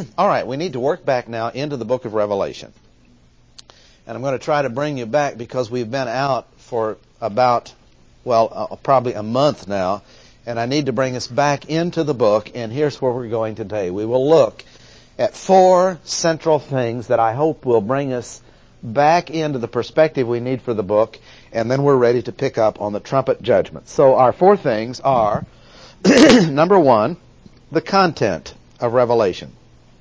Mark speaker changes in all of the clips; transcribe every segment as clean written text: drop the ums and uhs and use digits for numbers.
Speaker 1: All right, we need to work back now into the book of Revelation. And I'm going to try to bring you back because we've been out for about, probably a month now. And I need to bring us back into the book. And here's where we're going today. We will look at 4 central things that I hope will bring us back into the perspective we need for the book. And then we're ready to pick up on the trumpet judgment. So our 4 things are, number 1, the content of Revelation.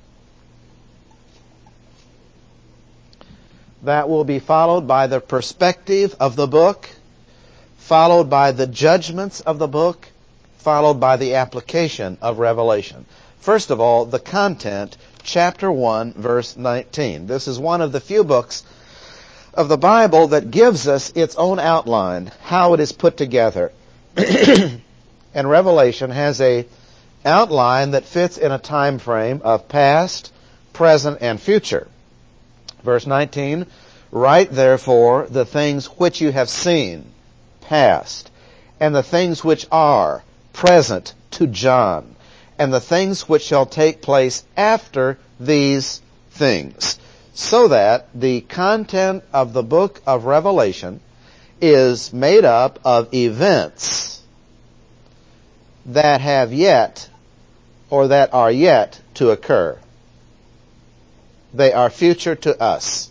Speaker 1: That will be followed by the perspective of the book, followed by the judgments of the book, followed by the application of Revelation. First of all, the content, chapter 1, verse 19. This is one of the few books of the Bible that gives us its own outline, how it is put together. And Revelation has a outline that fits in a time frame of past, present, and future. Verse 19, write therefore the things which you have seen, past, and the things which are, present, to John, and the things which shall take place after these things. So that the content of the book of Revelation is made up of events that have yet, or that are yet to occur. They are future to us.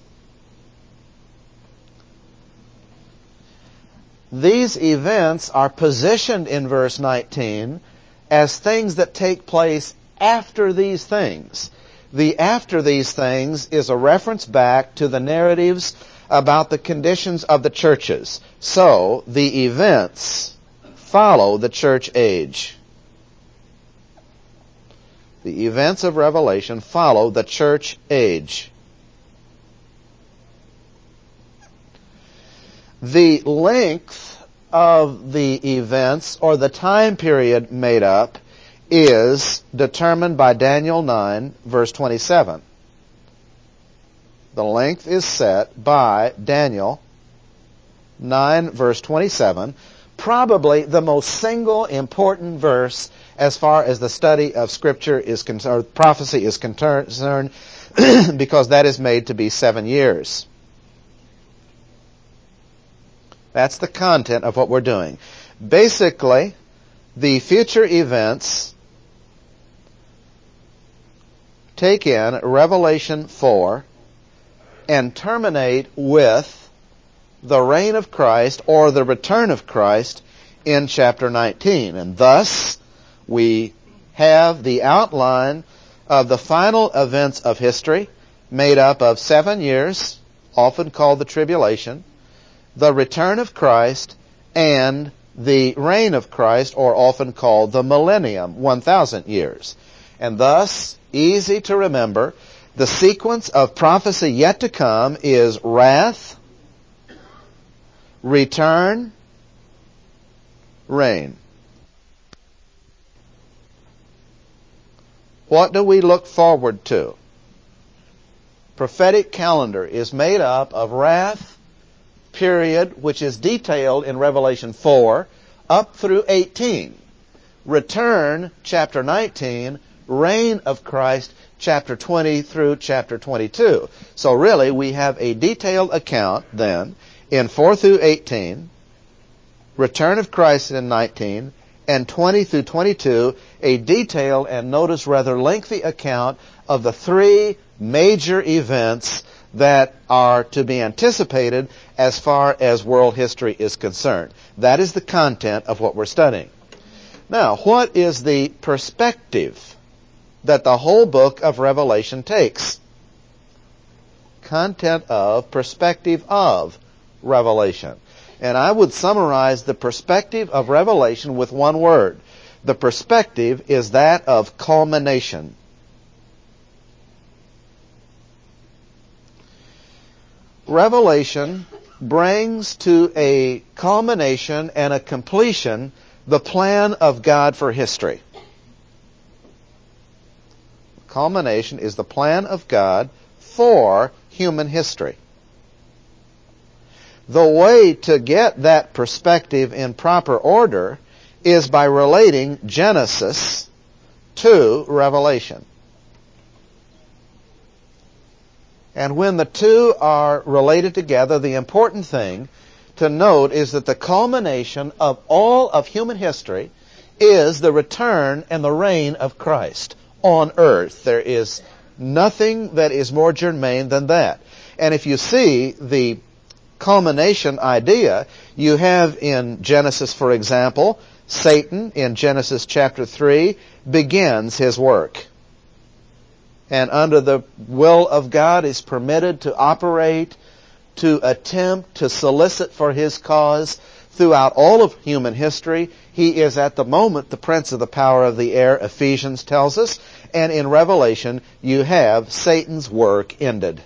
Speaker 1: These events are positioned in verse 19 as things that take place after these things. The after these things is a reference back to the narratives about the conditions of the churches. So, the events follow the church age. The events of Revelation follow the church age. The length of the events, or the time period made up, is determined by Daniel 9, verse 27. The length is set by Daniel 9, verse 27, probably the most single important verse as far as the study of Scripture is concerned, or prophecy is concerned, because that is made to be 7 years. That's the content of what we're doing. Basically, the future events take in Revelation 4 and terminate with the reign of Christ or the return of Christ in chapter 19. And thus, we have the outline of the final events of history made up of 7 years, often called the tribulation, the return of Christ, and the reign of Christ, or often called the millennium, 1,000 years. And thus, easy to remember, the sequence of prophecy yet to come is wrath, return, reign. What do we look forward to? Prophetic calendar is made up of wrath, period, which is detailed in Revelation 4, up through 18. Return, chapter 19, reign of Christ, chapter 20 through chapter 22. So really, we have a detailed account then in 4 through 18, return of Christ in 19, and 20 through 22, a detailed and notice rather lengthy account of the 3 major events that are to be anticipated as far as world history is concerned. That is the content of what we're studying. Now, what is the perspective that the whole book of Revelation takes? Content of, perspective of Revelation. And I would summarize the perspective of Revelation with one word. The perspective is that of culmination. Revelation brings to a culmination and a completion the plan of God for history. Culmination is the plan of God for human history. The way to get that perspective in proper order is by relating Genesis to Revelation. And when the two are related together, the important thing to note is that the culmination of all of human history is the return and the reign of Christ on earth. There is nothing that is more germane than that. And if you see the culmination idea, you have in Genesis, for example, Satan in Genesis chapter 3 begins his work. And under the will of God is permitted to operate, to attempt to solicit for his cause throughout all of human history. He is at the moment the prince of the power of the air, Ephesians tells us. And in Revelation, you have Satan's work ended.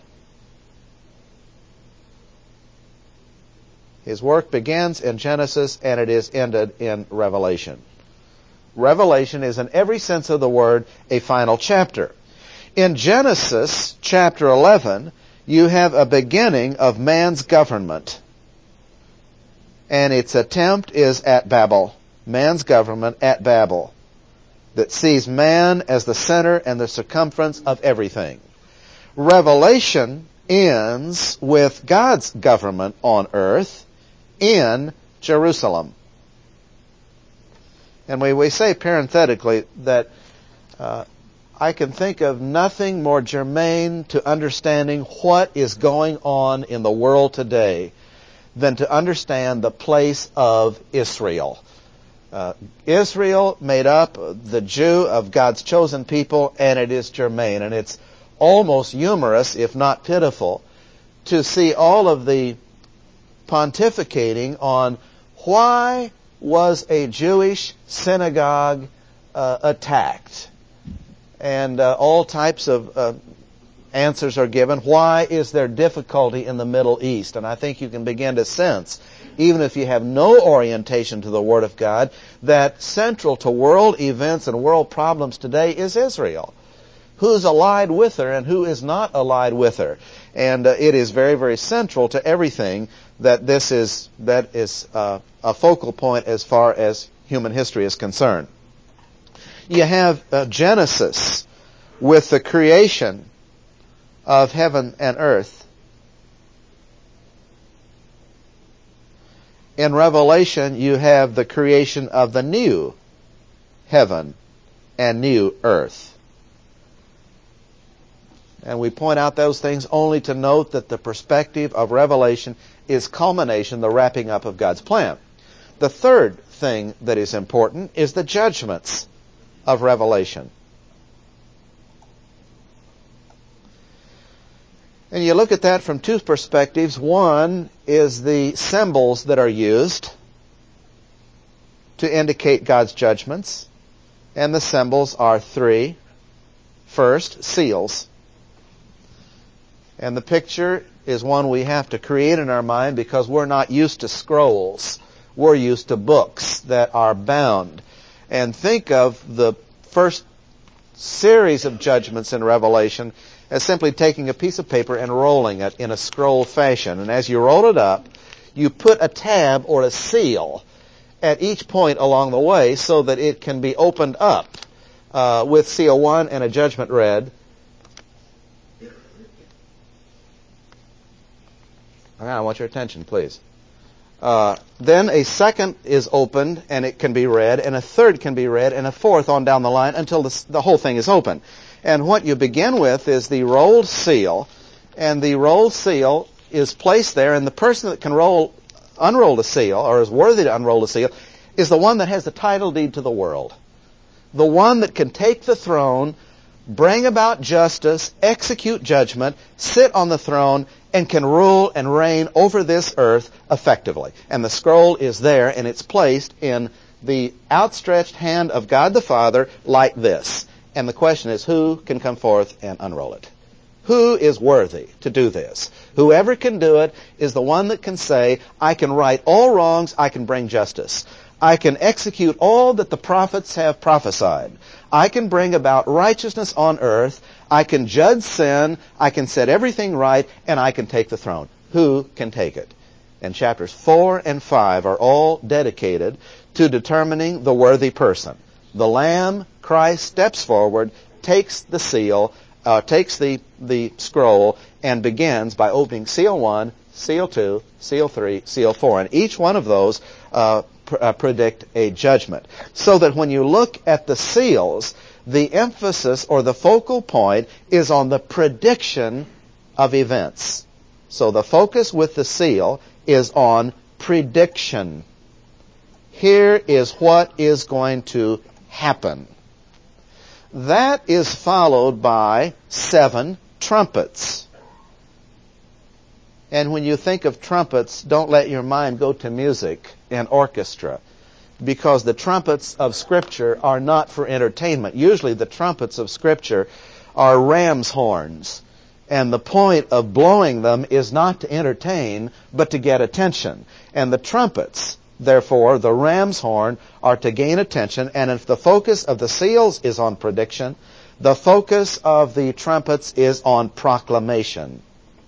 Speaker 1: His work begins in Genesis and it is ended in Revelation. Revelation is in every sense of the word a final chapter. In Genesis chapter 11, you have a beginning of man's government. And its attempt is at Babel. Man's government at Babel. That sees man as the center and the circumference of everything. Revelation ends with God's government on earth in Jerusalem. And we say parenthetically that I can think of nothing more germane to understanding what is going on in the world today than to understand the place of Israel. Israel made up the Jew of God's chosen people, and it is germane. And it's almost humorous, if not pitiful, to see all of the pontificating on why was a Jewish synagogue attacked. And all types of answers are given. Why is there difficulty in the Middle East? And I think you can begin to sense, even if you have no orientation to the Word of God, that central to world events and world problems today is Israel. Who's allied with her and who is not allied with her? And it is very, very central to everything that is a focal point as far as human history is concerned. You have Genesis with the creation of heaven and earth. In Revelation, you have the creation of the new heaven and new earth. And we point out those things only to note that the perspective of Revelation is culmination, the wrapping up of God's plan. The third thing that is important is the judgments of Revelation. And you look at that from two perspectives. One is the symbols that are used to indicate God's judgments. And the symbols are three. First, seals. And the picture is one we have to create in our mind because we're not used to scrolls. We're used to books that are bound. And think of the first series of judgments in Revelation as simply taking a piece of paper and rolling it in a scroll fashion. And as you roll it up, you put a tab or a seal at each point along the way so that it can be opened up with seal 1 and a judgment read. I want your attention, please. Then a second is opened and it can be read, and a third can be read, and a fourth on down the line until the whole thing is open. And what you begin with is the rolled seal, and the rolled seal is placed there, and the person that can unroll the seal, or is worthy to unroll the seal, is the one that has the title deed to the world. The one that can take the throne, bring about justice, execute judgment, sit on the throne, and can rule and reign over this earth effectively. And the scroll is there, and it's placed in the outstretched hand of God the Father like this. And the question is, who can come forth and unroll it? Who is worthy to do this? Whoever can do it is the one that can say, I can right all wrongs, I can bring justice. I can execute all that the prophets have prophesied. I can bring about righteousness on earth. I can judge sin. I can set everything right, and I can take the throne. Who can take it? And chapters 4 and 5 are all dedicated to determining the worthy person. The Lamb, Christ, steps forward, takes the seal, takes the scroll and begins by opening seal 1, seal 2, seal 3, seal 4. And each one of those predict a judgment. So that when you look at the seals, the emphasis or the focal point is on the prediction of events. So the focus with the seal is on prediction. Here is what is going to happen. That is followed by 7 trumpets. And when you think of trumpets, don't let your mind go to music and orchestra, because the trumpets of Scripture are not for entertainment. Usually the trumpets of Scripture are ram's horns, and the point of blowing them is not to entertain, but to get attention. And the trumpets, therefore, the ram's horn, are to gain attention, and if the focus of the seals is on prediction, the focus of the trumpets is on proclamation.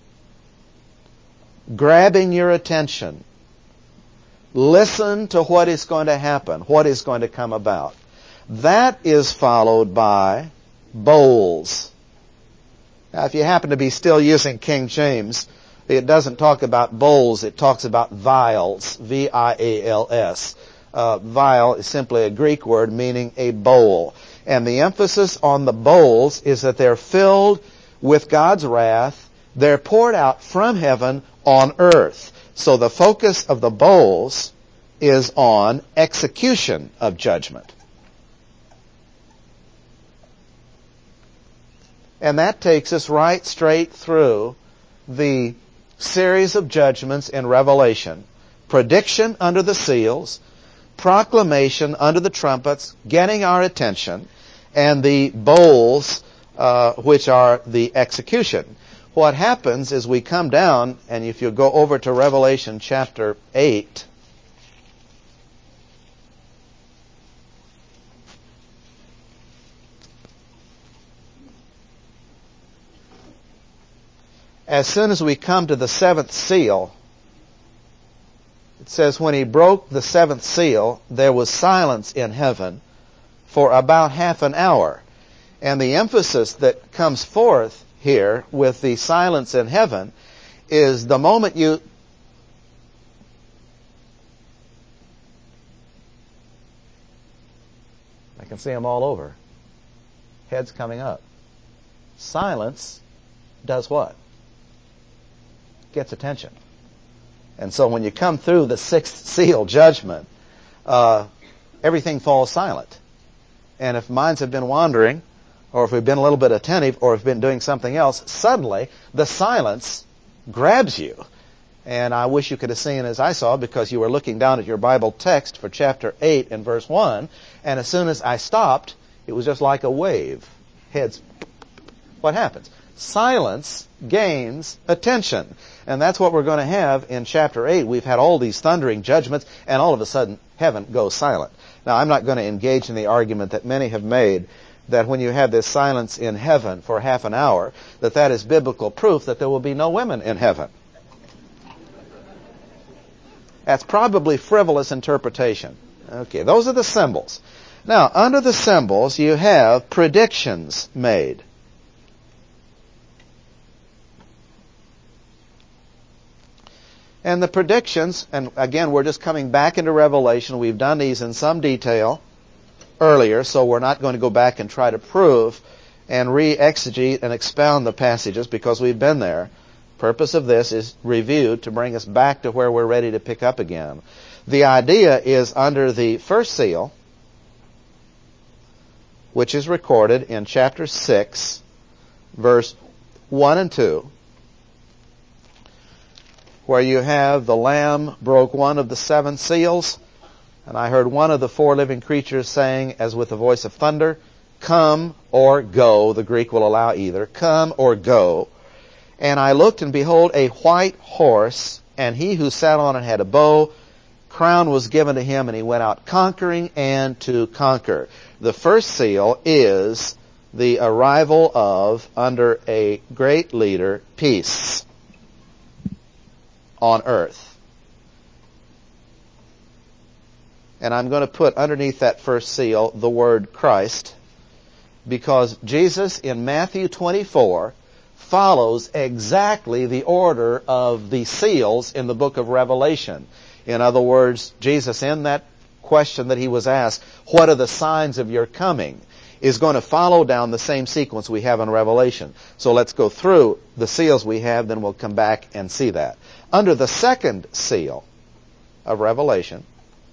Speaker 1: Grabbing your attention. Listen to what is going to happen, what is going to come about. That is followed by bowls. Now, if you happen to be still using King James, it doesn't talk about bowls, it talks about vials, V-I-A-L-S. Vial is simply a Greek word meaning a bowl. And the emphasis on the bowls is that they're filled with God's wrath. They're poured out from heaven on earth. So the focus of the bowls is on execution of judgment. And that takes us right straight through the series of judgments in Revelation. Prediction under the seals, proclamation under the trumpets, getting our attention, and the bowls, which are the execution. What happens is we come down, and if you go over to Revelation chapter 8, as soon as we come to the 7th seal, it says, when he broke the 7th seal, there was silence in heaven for about half an hour. And the emphasis that comes forth here with the silence in heaven is the moment you... I can see them all over. Heads coming up. Silence does what? Gets attention. And so when you come through the 6th seal judgment, everything falls silent. And if minds have been wandering, or if we've been a little bit attentive, or if we've been doing something else, suddenly the silence grabs you. And I wish you could have seen as I saw, because you were looking down at your Bible text for chapter 8 and verse 1, and as soon as I stopped, it was just like a wave. Heads. What happens? Silence gains attention. And that's what we're going to have in chapter 8. We've had all these thundering judgments, and all of a sudden, heaven goes silent. Now, I'm not going to engage in the argument that many have made that when you have this silence in heaven for half an hour, that is biblical proof that there will be no women in heaven. That's probably frivolous interpretation. Okay, those are the symbols. Now, under the symbols, you have predictions made. And the predictions, and again, we're just coming back into Revelation. We've done these in some detail earlier, so we're not going to go back and try to prove and re-exegete and expound the passages because we've been there. Purpose of this is review to bring us back to where we're ready to pick up again. The idea is under the first seal, which is recorded in chapter 6, verse 1 and 2, where you have the Lamb broke one of the 7 seals, and I heard one of the 4 living creatures saying, as with a voice of thunder, "Come or go." The Greek will allow either. "Come or go." And I looked, and behold, a white horse, and he who sat on it had a bow. Crown was given to him, and he went out conquering and to conquer. The first seal is the arrival of, under a great leader, peace on earth. And I'm going to put underneath that first seal the word Christ. because Jesus in Matthew 24 follows exactly the order of the seals in the book of Revelation. In other words, Jesus, in that question that he was asked, what are the signs of your coming, is going to follow down the same sequence we have in Revelation. So let's go through the seals we have, then we'll come back and see that. Under the second seal of Revelation,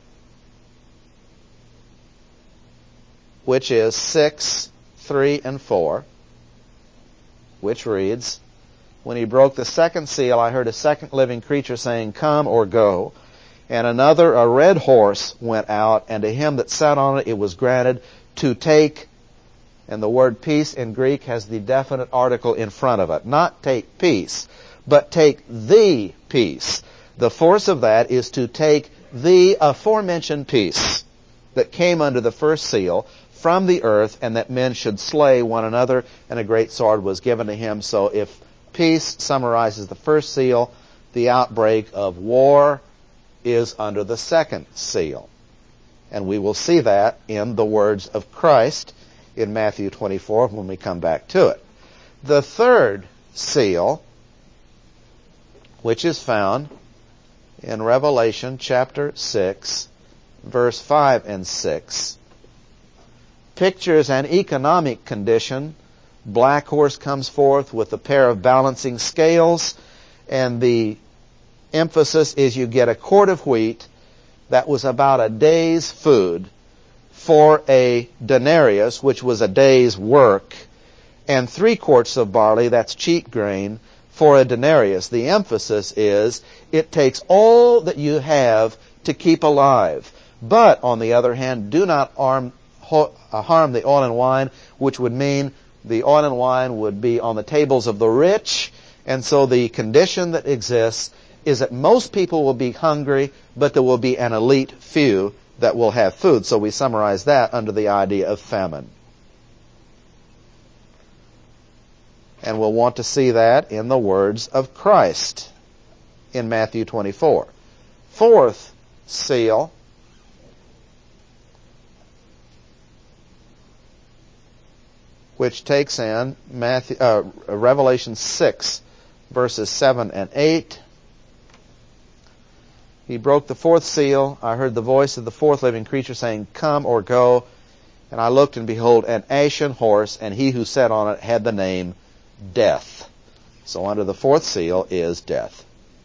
Speaker 1: which is 6, 3, and 4, which reads, when he broke the second seal, I heard a second living creature saying, come or go. And another, a red horse, went out, and to him that sat on it, it was granted to take, and the word peace in Greek has the definite article in front of it. Not take peace, but take the peace. The force of that is to take the aforementioned peace that came under the first seal from the earth, and that men should slay one another, and a great sword was given to him. So if peace summarizes the first seal, the outbreak of war is under the second seal. And we will see that in the words of Christ in Matthew 24 when we come back to it. The third seal, which is found in Revelation chapter 6, verse 5 and 6, pictures an economic condition. Black horse comes forth with a pair of balancing scales, and the emphasis is you get a quart of wheat that was about a day's food for a denarius, which was a day's work, and 3 quarts of barley, that's cheap grain, for a denarius. The emphasis is it takes all that you have to keep alive. But, on the other hand, do not harm the oil and wine, which would mean the oil and wine would be on the tables of the rich, and so the condition that exists is that most people will be hungry, but there will be an elite few that will have food. So we summarize that under the idea of famine. And we'll want to see that in the words of Christ in Matthew 24. Fourth seal, which takes in Revelation 6, verses 7 and 8. He broke the fourth seal. I heard the voice of the fourth living creature saying, come or go. And I looked, and behold, an ashen horse, and he who sat on it had the name Death. So under the fourth seal is death.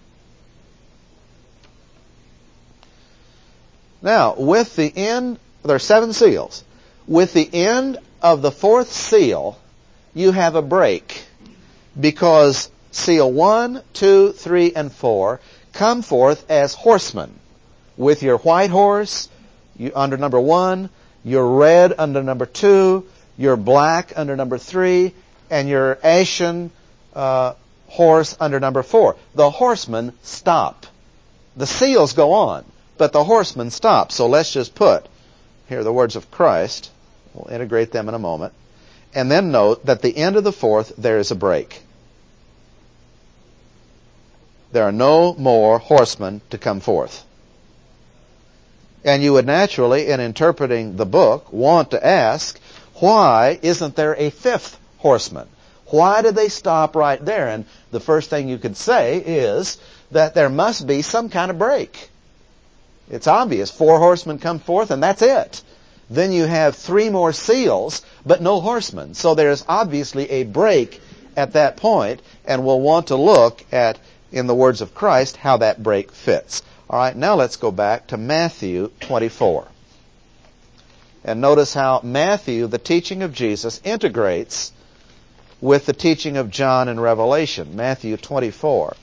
Speaker 1: Now, with the end, there are 7 seals. With the end of the fourth seal, you have a break, because seal 1, 2, 3, and 4 come forth as horsemen, with your white horse under number 1, your red under number 2, your black under number 3, and your ashen horse under number 4. The horsemen stop. The seals go on, but the horsemen stop. So let's just put here the words of Christ. We'll integrate them in a moment. And then note that at the end of the fourth, there is a break. There are no more horsemen to come forth. And you would naturally, in interpreting the book, want to ask, why isn't there a 5th horseman? Why did they stop right there? And the first thing you could say is that there must be some kind of break. It's obvious. 4 horsemen come forth, and that's it. Then you have 3 more seals, but no horsemen. So there's obviously a break at that point, and we'll want to look at, in the words of Christ, how that break fits. All right, now let's go back to Matthew 24. And notice how Matthew, the teaching of Jesus, integrates with the teaching of John in Revelation. Matthew 24.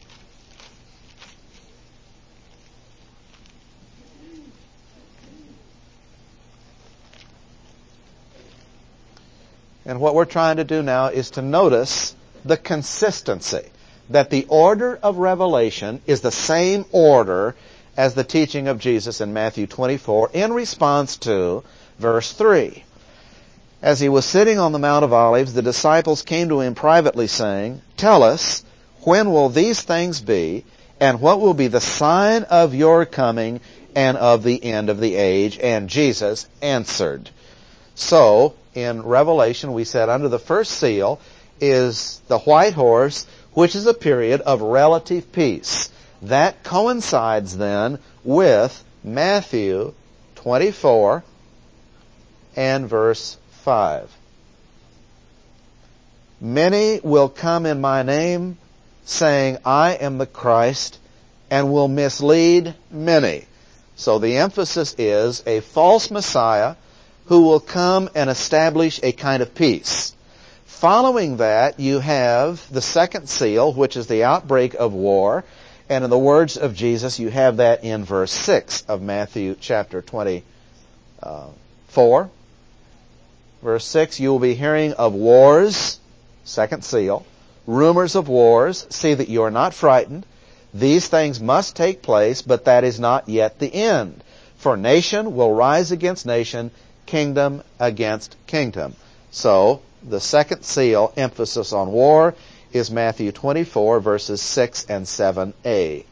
Speaker 1: And what we're trying to do now is to notice the consistency, that the order of Revelation is the same order as the teaching of Jesus in Matthew 24 in response to verse 3. As he was sitting on the Mount of Olives, the disciples came to him privately, saying, tell us, when will these things be, and what will be the sign of your coming and of the end of the age? And Jesus answered. So, in Revelation, we said under the first seal is the white horse, which is a period of relative peace. That coincides then with Matthew 24 and verse 5. Many will come in my name, saying, I am the Christ, and will mislead many. So the emphasis is a false Messiah who will come and establish a kind of peace. Following that, you have the second seal, which is the outbreak of war. And in the words of Jesus, you have that in verse 6 of Matthew chapter 24. Verse 6, you will be hearing of wars, second seal, rumors of wars. See that you are not frightened. These things must take place, but that is not yet the end. For nation will rise against nation, kingdom against kingdom. So, the second seal, emphasis on war, is Matthew 24, verses 6 and 7a.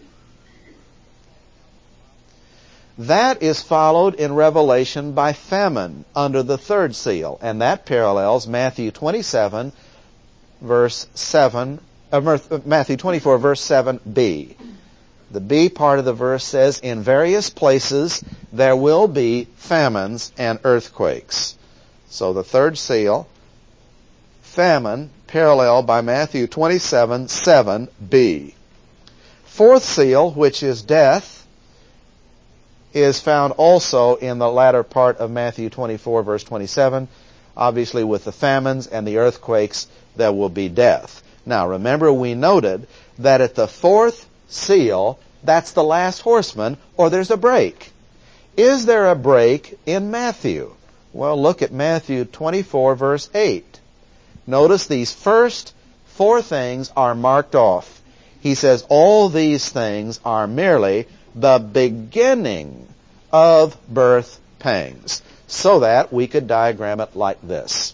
Speaker 1: That is followed in Revelation by famine under the third seal, and that parallels Matthew 27, verse 7, Matthew 24, verse 7b. The B part of the verse says, in various places there will be famines and earthquakes. So the third seal, famine, paralleled by Matthew 27, 7b. Fourth seal, which is death, is found also in the latter part of Matthew 24, verse 27. Obviously, with the famines and the earthquakes, there will be death. Now, remember, we noted that at the fourth seal, that's the last horseman, or there's a break. Is there a break in Matthew? Well, look at Matthew 24, verse 8. Notice these first four things are marked off. He says, all these things are merely the beginning of birth pangs, so that we could diagram it like this.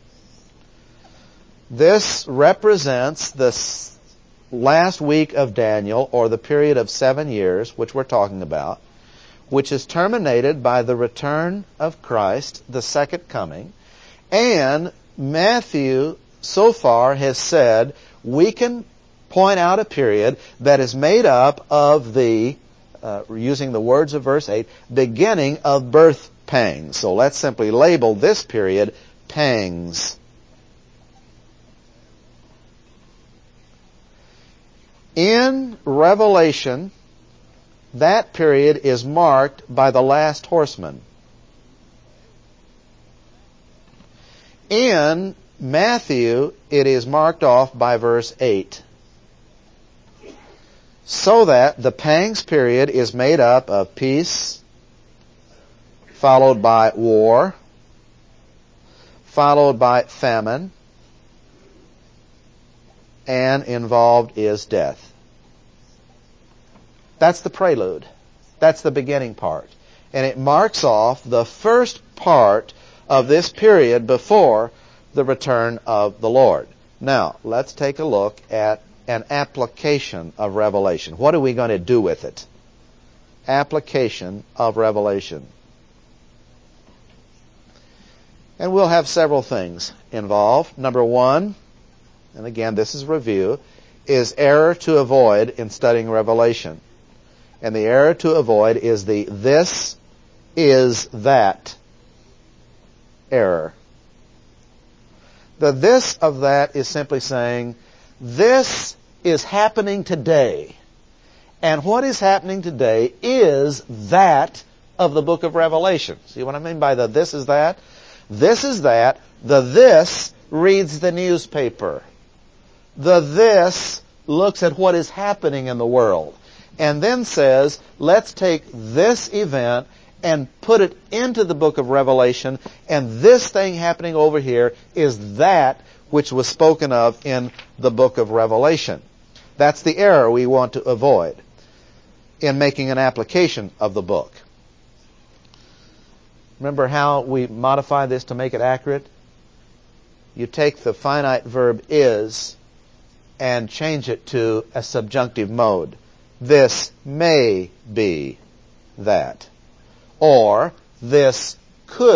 Speaker 1: This represents the last week of Daniel, or the period of 7 years, which we're talking about, which is terminated by the return of Christ, the second coming. And Matthew, so far, has said we can point out a period that is made up of the, using the words of verse 8, beginning of birth pangs. So let's simply label this period pangs. In Revelation, that period is marked by the last horseman. In Matthew, it is marked off by verse 8. So that the pangs period is made up of peace, followed by war, followed by famine, and involved is death. That's the prelude. That's the beginning part. And it marks off the first part of this period before the return of the Lord. Now, let's take a look at an application of Revelation. What are we going to do with it? Application of Revelation. And we'll have several things involved. Number one, and again, this is review, is error to avoid in studying Revelation. And the error to avoid is the this is that error. The this of that is simply saying, this is happening today. And what is happening today is that of the book of Revelation. See what I mean by the this is that? This is that. The this reads the newspaper. The this looks at what is happening in the world. And then says, let's take this event and put it into the book of Revelation, and this thing happening over here is that which was spoken of in the book of Revelation. That's the error we want to avoid in making an application of the book. Remember how we modify this to make it accurate? You take the finite verb is and change it to a subjunctive mode. This may be that. Or, this could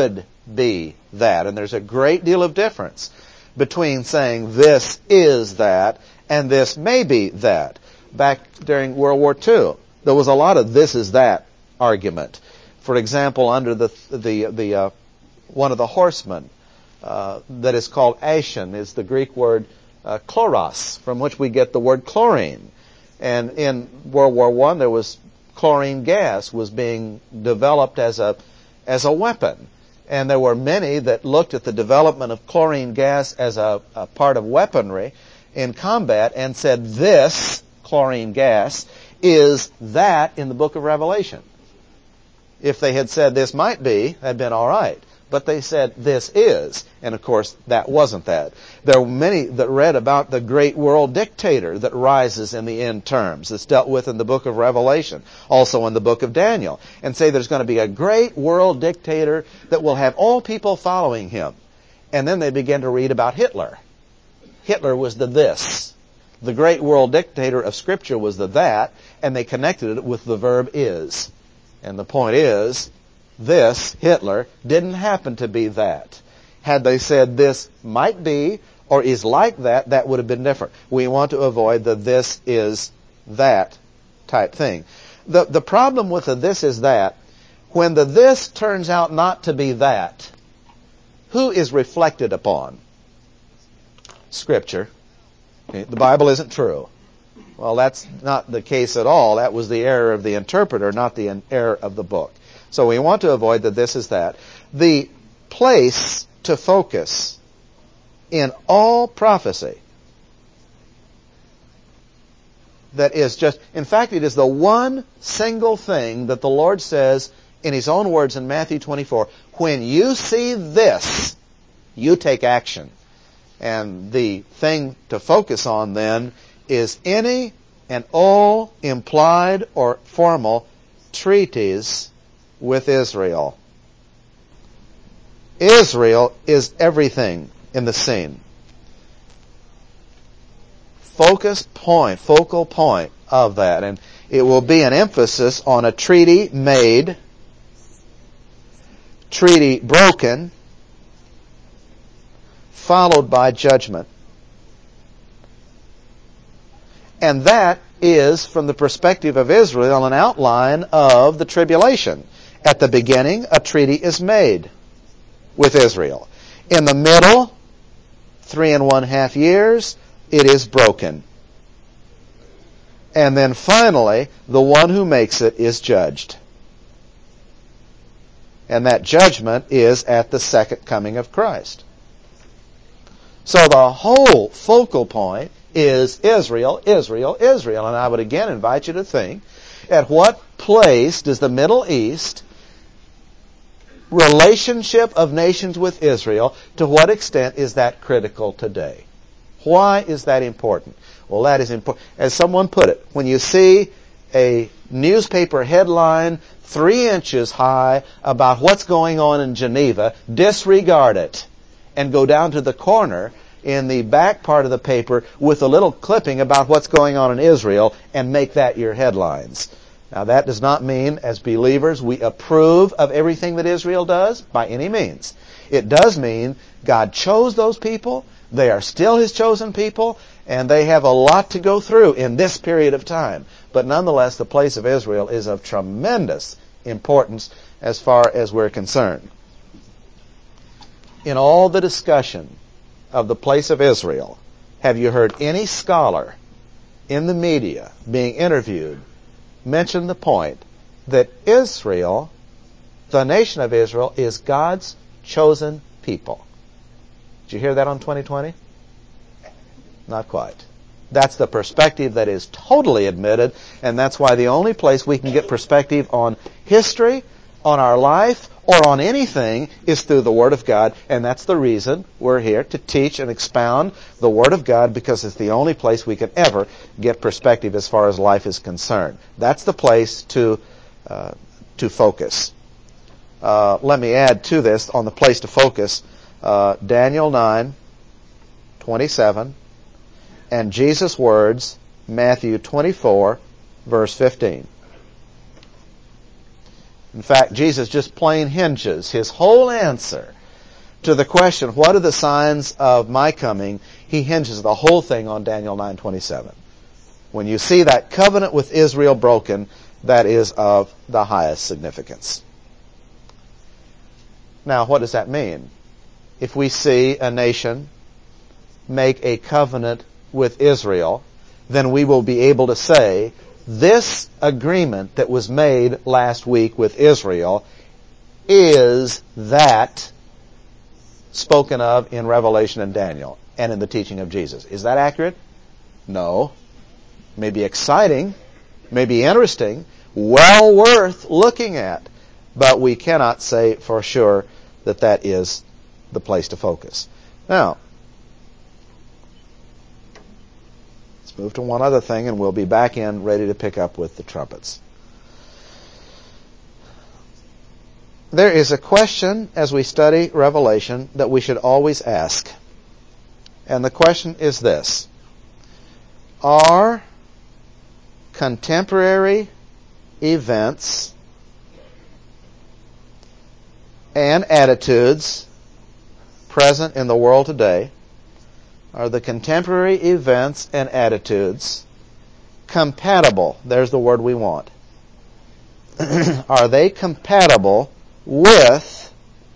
Speaker 1: be that. And there's a great deal of difference between saying this is that and this may be that. Back during World War II, there was a lot of this is that argument. For example, under the one of the horsemen that is called Ashen is the Greek word chloros, from which we get the word chlorine. And in World War I, there was chlorine gas was being developed as a weapon. And there were many that looked at the development of chlorine gas as a part of weaponry in combat and said this chlorine gas is that in the book of Revelation. If they had said this might be, that'd been all right. But they said this is, and of course that wasn't that. There were many that read about the great world dictator that rises in the end terms, that's dealt with in the book of Revelation, also in the book of Daniel, and say there's going to be a great world dictator that will have all people following him. And then they began to read about Hitler. Hitler was the this. The great world dictator of Scripture was the that, and they connected it with the verb is. And the point is, this, Hitler, didn't happen to be that. Had they said this might be or is like that, that would have been different. We want to avoid the this is that type thing. The problem with the this is that, when the this turns out not to be that, who is reflected upon? Scripture. The Bible isn't true. Well, that's not the case at all. That was the error of the interpreter, not the error of the book. So we want to avoid the this is that. The place to focus in all prophecy that is just, in fact, it is the one single thing that the Lord says in His own words in Matthew 24, when you see this, you take action. And the thing to focus on then is any and all implied or formal treaties with Israel. Israel is everything in the scene. Focal point of that. And it will be an emphasis on a treaty made, treaty broken, followed by judgment. And that is, from the perspective of Israel, an outline of the tribulation. At the beginning, a treaty is made with Israel. In the middle, 3.5 years, it is broken. And then finally, the one who makes it is judged. And that judgment is at the second coming of Christ. So the whole focal point is Israel, Israel, Israel. And I would again invite you to think, at what place does the Middle East relationship of nations with Israel, to what extent is that critical today? Why is that important? Well, that is important. As someone put it, when you see a newspaper headline 3 inches high about what's going on in Geneva, disregard it and go down to the corner in the back part of the paper with a little clipping about what's going on in Israel and make that your headlines. Now, that does not mean, as believers, we approve of everything that Israel does, by any means. It does mean God chose those people, they are still His chosen people, and they have a lot to go through in this period of time. But nonetheless, the place of Israel is of tremendous importance as far as we're concerned. In all the discussion of the place of Israel, have you heard any scholar in the media being interviewed mention the point that Israel, the nation of Israel, is God's chosen people? Did you hear that on 2020? Not quite. That's the perspective that is totally admitted, and that's why the only place we can get perspective on history, on our life, or on anything is through the Word of God, and that's the reason we're here, to teach and expound the Word of God, because it's the only place we can ever get perspective as far as life is concerned. That's the place to focus. Let me add to this, on the place to focus, Daniel 9:27, and Jesus' words, Matthew 24, verse 15. In fact, Jesus just plain hinges His whole answer to the question, what are the signs of my coming? He hinges the whole thing on Daniel 9:27. When you see that covenant with Israel broken, that is of the highest significance. Now, what does that mean? If we see a nation make a covenant with Israel, then we will be able to say, this agreement that was made last week with Israel is that spoken of in Revelation and Daniel and in the teaching of Jesus. Is that accurate? No. May be exciting, may be interesting, well worth looking at, but we cannot say for sure that that is the place to focus. Now, let's move to one other thing and we'll be back in ready to pick up with the trumpets. There is a question as we study Revelation that we should always ask. And the question is this: are contemporary events and attitudes present in the world today, are the contemporary events and attitudes compatible? There's the word we want. Are they compatible with,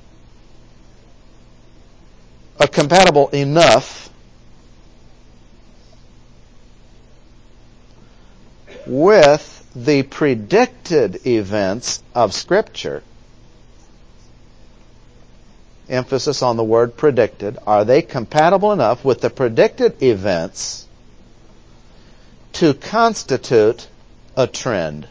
Speaker 1: compatible enough with the predicted events of Scripture? Emphasis on the word predicted. Are they compatible enough with the predicted events to constitute a trend?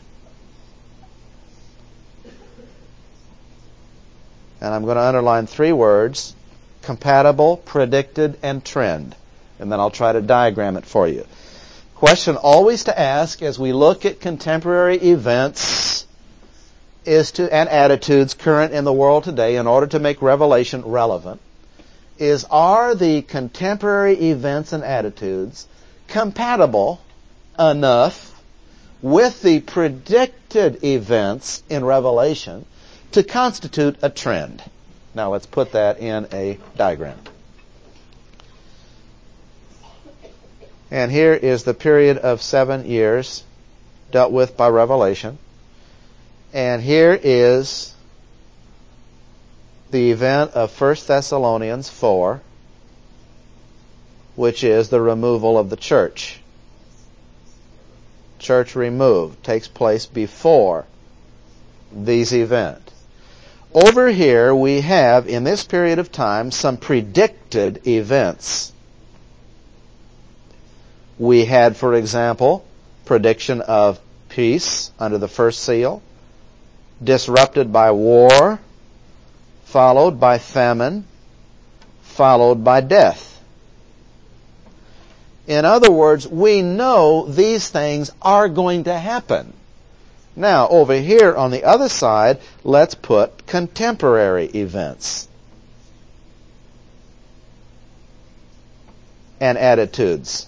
Speaker 1: And I'm going to underline three words: compatible, predicted, and trend. And then I'll try to diagram it for you. Question always to ask as we look at contemporary events and attitudes current in the world today in order to make Revelation relevant is, are the contemporary events and attitudes compatible enough with the predicted events in Revelation to constitute a trend? Now let's put that in a diagram. And here is the period of 7 years dealt with by Revelation. And here is the event of 1 Thessalonians 4, which is the removal of the church. Church removed takes place before these events. Over here we have, in this period of time, some predicted events. We had, for example, prediction of peace under the first seal, disrupted by war, followed by famine, followed by death. In other words, we know these things are going to happen. Now, over here on the other side, let's put contemporary events and attitudes.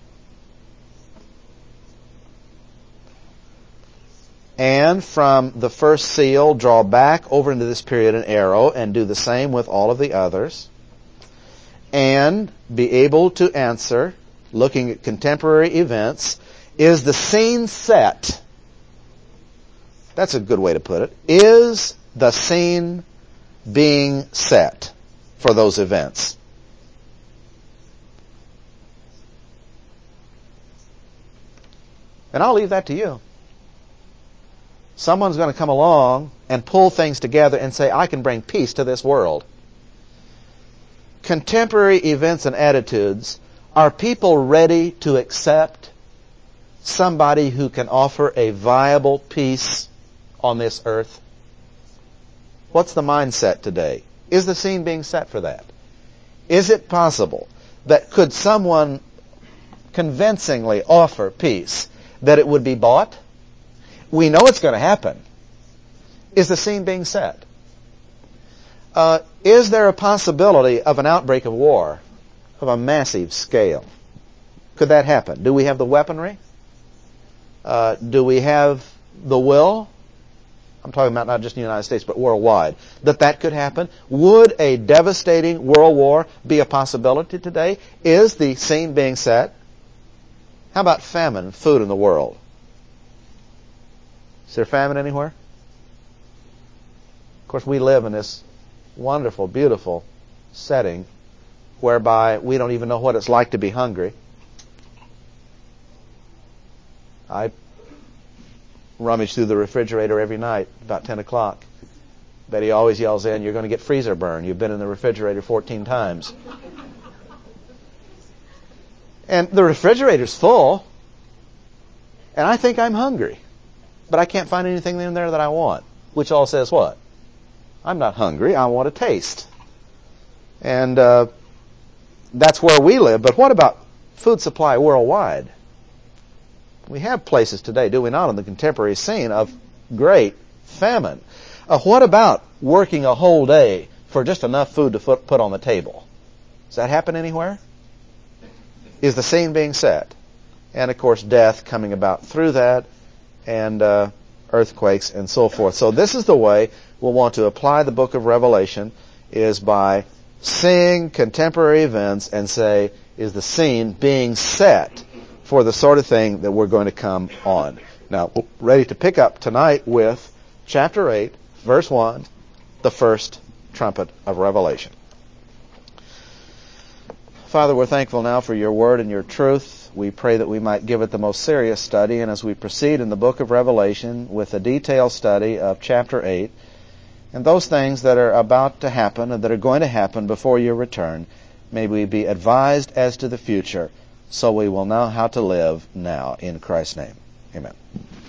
Speaker 1: And from the first seal, draw back over into this period an arrow and do the same with all of the others. And be able to answer, looking at contemporary events, is the scene set? That's a good way to put it. Is the scene being set for those events? And I'll leave that to you. Someone's going to come along and pull things together and say, I can bring peace to this world. Contemporary events and attitudes, are people ready to accept somebody who can offer a viable peace on this earth? What's the mindset today? Is the scene being set for that? Is it possible that could someone convincingly offer peace, that it would be bought? We know it's going to happen. Is the scene being set? Is there a possibility of an outbreak of war of a massive scale? Could that happen? Do we have the weaponry? Do we have the will? I'm talking about not just in the United States, but worldwide, that could happen? Would a devastating world war be a possibility today? Is the scene being set? How about famine, food in the world? Is there famine anywhere? Of course, we live in this wonderful, beautiful setting whereby we don't even know what it's like to be hungry. I rummage through the refrigerator every night about 10 o'clock. Betty always yells in, "You're going to get freezer burn. You've been in the refrigerator 14 times." And the refrigerator's full, and I think I'm hungry. But I can't find anything in there that I want. Which all says what? I'm not hungry. I want to taste. And that's where we live. But what about food supply worldwide? We have places today, do we not, on the contemporary scene of great famine. What about working a whole day for just enough food to put on the table? Does that happen anywhere? Is the scene being set? And, of course, death coming about through that, and earthquakes and so forth. So this is the way we'll want to apply the book of Revelation, is by seeing contemporary events and say, is the scene being set for the sort of thing that we're going to come on? Now, we're ready to pick up tonight with chapter 8, verse 1, the first trumpet of Revelation. Father, we're thankful now for your word and your truth. We pray that we might give it the most serious study, and as we proceed in the book of Revelation with a detailed study of chapter 8, and those things that are about to happen and that are going to happen before your return, may we be advised as to the future, so we will know how to live now. In Christ's name, amen.